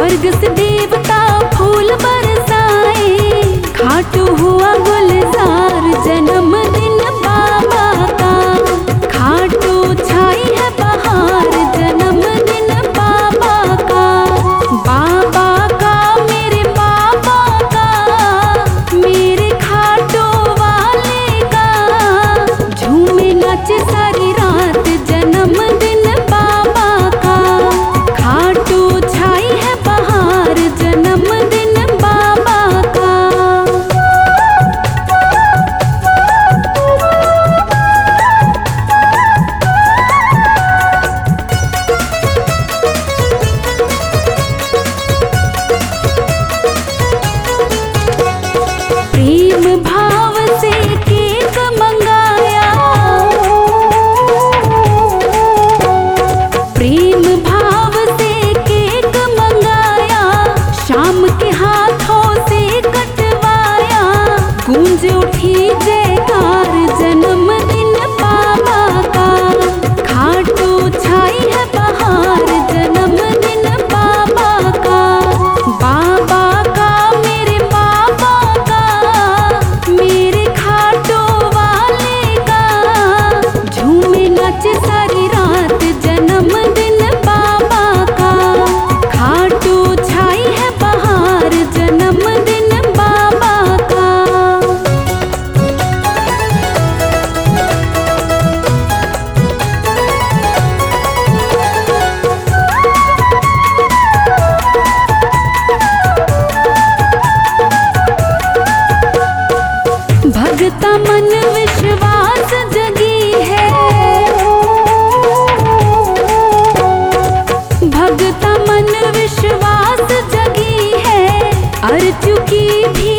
स्वर्ग से देवता फूल बरसाए, खाटू हुआ गुलजार जन्मदिन बाबा का। खाटू छाई है बहार जन्मदिन बाबा का। बाबा का मेरे बाबा का, मेरे खाटू वाले का, झूमे नाचे सारी रात जन्मदिन बाबा का। खाटू छाई है बहार जन्मदिन बाबा का। प्रेम भाव से केक मंगाया, प्रेम भाव से केक मंगाया, शाम के हाथों से कटवाया, गूंज उठी जयकार जन्मदिन बाबा का। खाटू छाई है बहार जन्मदिन बाबा का। बाबा का मेरे बाबा का, मेरे खाटू वाले का, झूमे नाचे सारी रात जन्मदिन बाबा का। खाटू छाई है बहार जन्मदिन बाबा का। भगता मन विश्वास जगी है, भगता मन विश्वास जगी है, अर्चू की भी